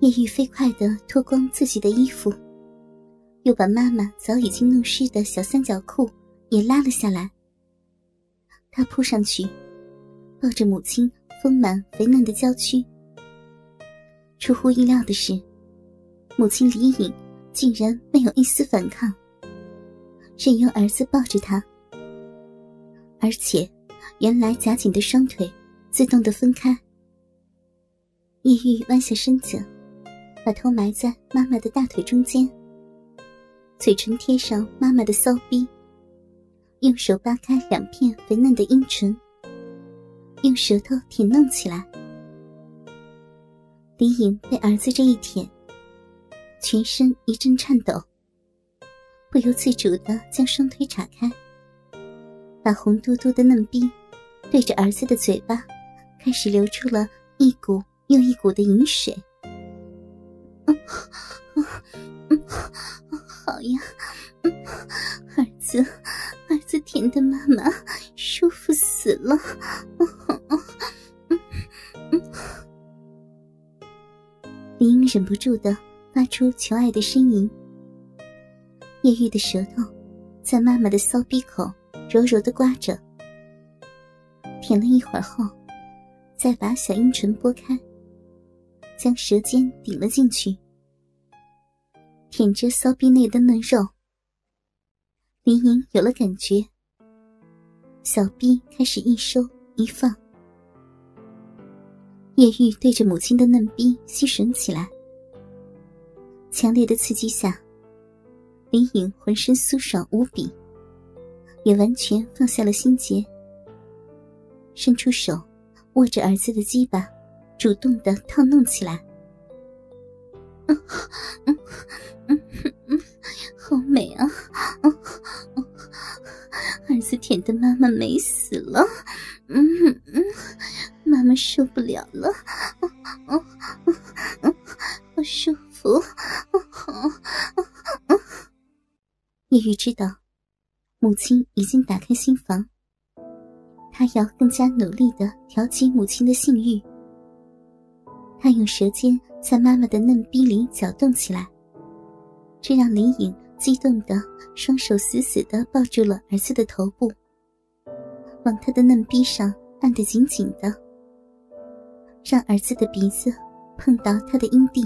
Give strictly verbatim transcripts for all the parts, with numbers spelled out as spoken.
叶玉飞快地脱光自己的衣服，又把妈妈早已经弄湿的小三角裤也拉了下来。他扑上去，抱着母亲丰满肥嫩的娇躯。出乎意料的是，母亲李颖竟然没有一丝反抗，任由儿子抱着她。而且原来夹紧的双腿自动地分开。叶玉弯下身子，把头埋在妈妈的大腿中间，嘴唇贴上妈妈的骚逼，用手扒开两片肥嫩的阴唇，用舌头舔弄起来。李颖被儿子这一舔，全身一阵颤抖，不由自主地将双腿岔开，把红嘟嘟的嫩逼对着儿子的嘴巴开始流出了一股又一股的饮水。嗯嗯嗯，好呀，嗯，儿子，儿子舔的妈妈舒服死了。嗯嗯嗯嗯，李颖忍不住地发出求爱的呻吟。叶玉的舌头在妈妈的骚逼口柔柔地刮着，舔了一会儿后，再把小阴唇拨开，将舌尖顶了进去，舔着骚逼内的嫩肉。林颖有了感觉，小逼开始一收一放。叶玉对着母亲的嫩逼吸吮起来，强烈的刺激下，林颖浑身酥爽无比，也完全放下了心结，伸出手握着儿子的鸡巴，主动地套弄起来。嗯嗯嗯嗯，好美啊！嗯嗯，儿子舔的妈妈美死了。嗯嗯，妈妈受不了了。嗯嗯嗯嗯，好舒服。嗯嗯嗯。叶玉知道，母亲已经打开心房，她要更加努力地调节母亲的性欲。她用舌尖在妈妈的嫩逼里搅动起来，这让林颖激动地双手死死地抱住了儿子的头部，往他的嫩逼上按得紧紧的，让儿子的鼻子碰到他的阴蒂。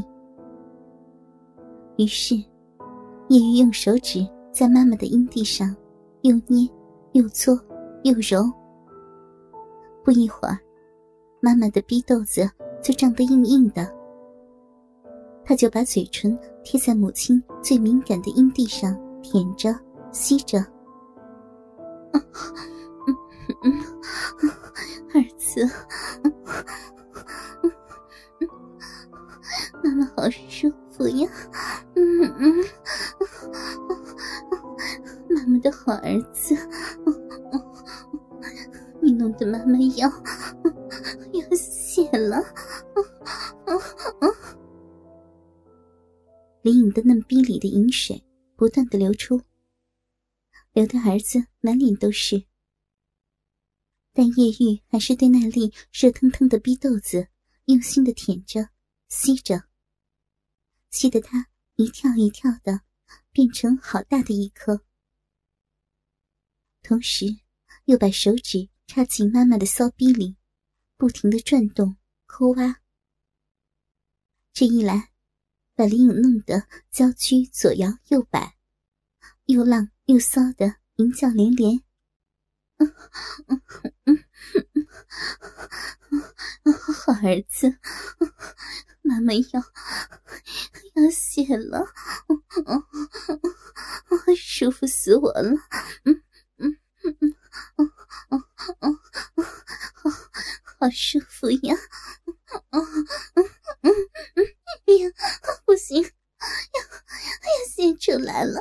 于是叶玉用手指在妈妈的阴蒂上又捏又搓又揉，不一会儿，妈妈的逼豆子就胀得硬硬的。他就把嘴唇贴在母亲最敏感的阴蒂上，舔着吸着。嗯嗯嗯，儿子，嗯嗯嗯，妈妈好舒服呀。嗯嗯，妈妈的好儿子。嗯嗯，你弄得妈妈要要泄了。嗯嗯，李颖的嫩逼里的饮水不断地流出，流得儿子满脸都是。但叶玉还是对那粒热腾腾的逼豆子用心地舔着吸着，吸得他一跳一跳的变成好大的一颗，同时又把手指插进妈妈的骚逼里，不停地转动抠挖。这一来，把李颖弄得娇躯左摇右摆，又浪又骚的淫叫连连。嗯嗯嗯嗯，好儿子，妈妈要要泄了。嗯嗯嗯，舒服死我了。嗯嗯嗯嗯嗯嗯嗯嗯，好好舒服呀。嗯嗯嗯嗯，呀，不行，要要泄出来了。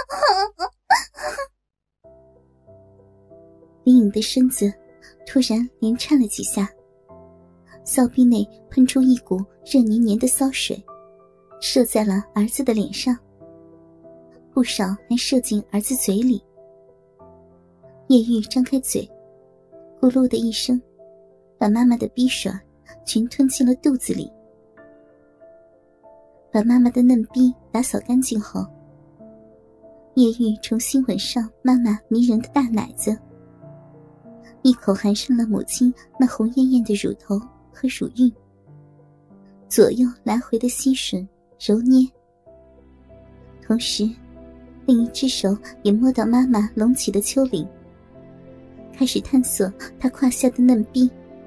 李颖的身子突然连颤了几下，骚逼内喷出一股热黏黏的骚水，射在了儿子的脸上，不少还射进儿子嘴里。叶玉张开嘴，咕噜的一声，把妈妈的逼水全吞进了肚子里。 把妈妈的嫩逼打扫干净后，叶玉重新吻上妈妈迷人的大奶子，一口含上了母亲那红艳艳的乳头和乳晕，左右来回的吸吮揉捏，同时另一只手也摸到妈妈隆起的丘陵，开始探索她胯下的嫩逼。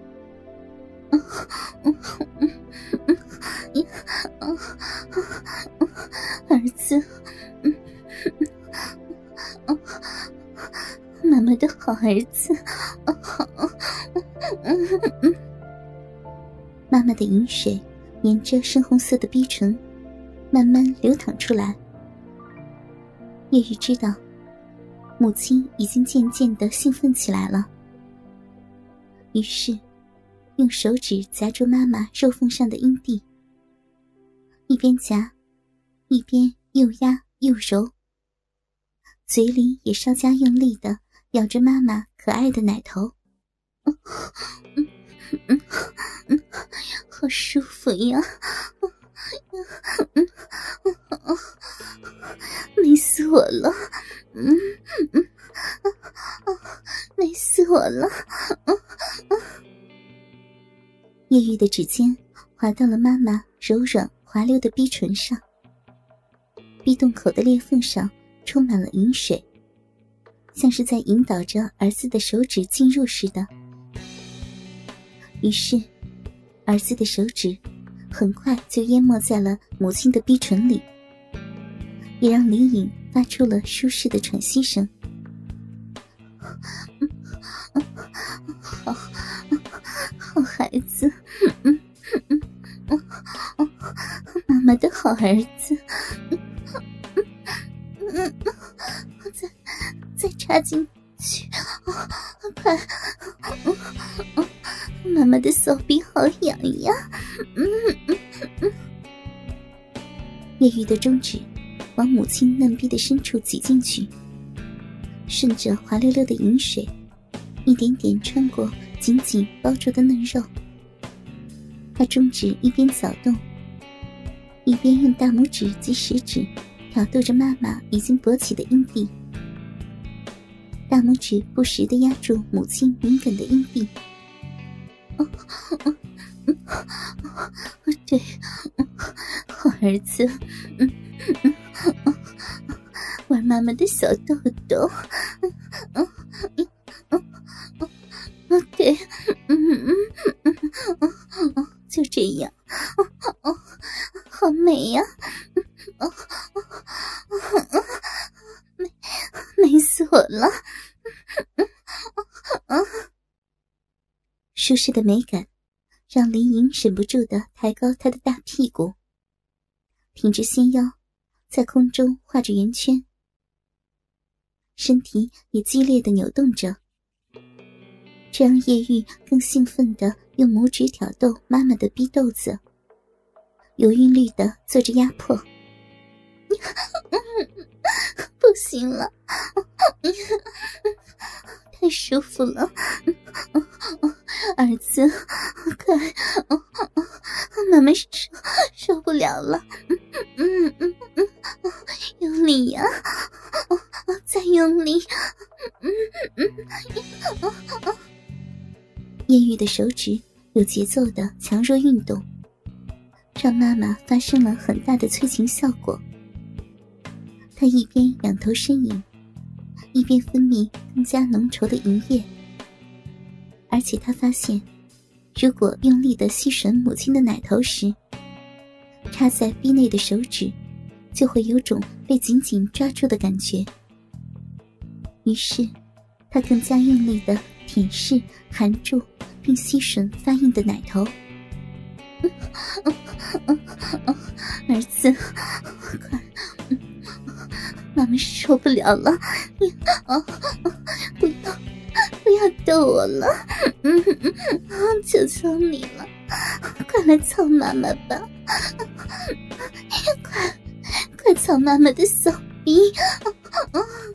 儿子，妈妈的好儿子。妈妈的饮水沿着深红色的逼唇慢慢流淌出来。叶玉知道母亲已经渐渐地兴奋起来了，于是用手指夹住妈妈肉缝上的阴蒂，一边夹一边又压又揉，嘴里也稍加用力地咬着妈妈可爱的奶头。嗯嗯嗯嗯，好舒服呀！嗯嗯，美死我了！嗯嗯，美死我了！嗯嗯。叶玉的指尖滑到了妈妈柔软滑溜的逼唇上，逼洞口的裂缝上充满了饮水，像是在引导着儿子的手指进入似的。于是儿子的手指很快就淹没在了母亲的逼唇里，也让李颖发出了舒适的喘息声。好好孩子，嗯嗯嗯，妈妈的好儿子。嗯嗯，再再插进去，快！妈妈的手臂好痒呀！嗯嗯嗯。叶玉的中指往母亲嫩逼的深处挤进去，顺着滑溜溜的饮水，一点点穿过紧紧包住的嫩肉。他中指一边扫动，一边用大拇指及食指挑逗着妈妈已经勃起的阴蒂，大拇指不时地压住母亲敏感的阴蒂。哦哦哦，对，好儿子，嗯嗯嗯，玩妈妈的小豆豆，嗯嗯嗯嗯，对，嗯嗯嗯嗯，就这样，哦哦，好美呀！哦哦哦，美美死我了！嗯嗯嗯。舒适的美感让林颖忍不住地抬高她的大屁股，挺直纤腰，在空中画着圆圈，身体也激烈地扭动着，这让叶玉更兴奋地用拇指挑逗妈妈的逼豆子，有韵律地做着压迫。不行了，太舒服了，儿子，快，妈妈受受不了了，嗯嗯嗯，用力呀，再用力，嗯嗯。叶玉的手指有节奏的强弱运动，让妈妈发生了很大的催情效果。她一边仰头呻吟，一边分泌更加浓稠的淫液，而且她发现，如果用力地吸吮母亲的奶头时，插在逼内的手指就会有种被紧紧抓住的感觉。于是她更加用力地舔舐、含住并吸吮发硬的奶头。儿子，快！妈妈受不了了，你啊，不要不要逗我了，嗯嗯，求求你了，快来操妈妈吧，快快操妈妈的手臂，啊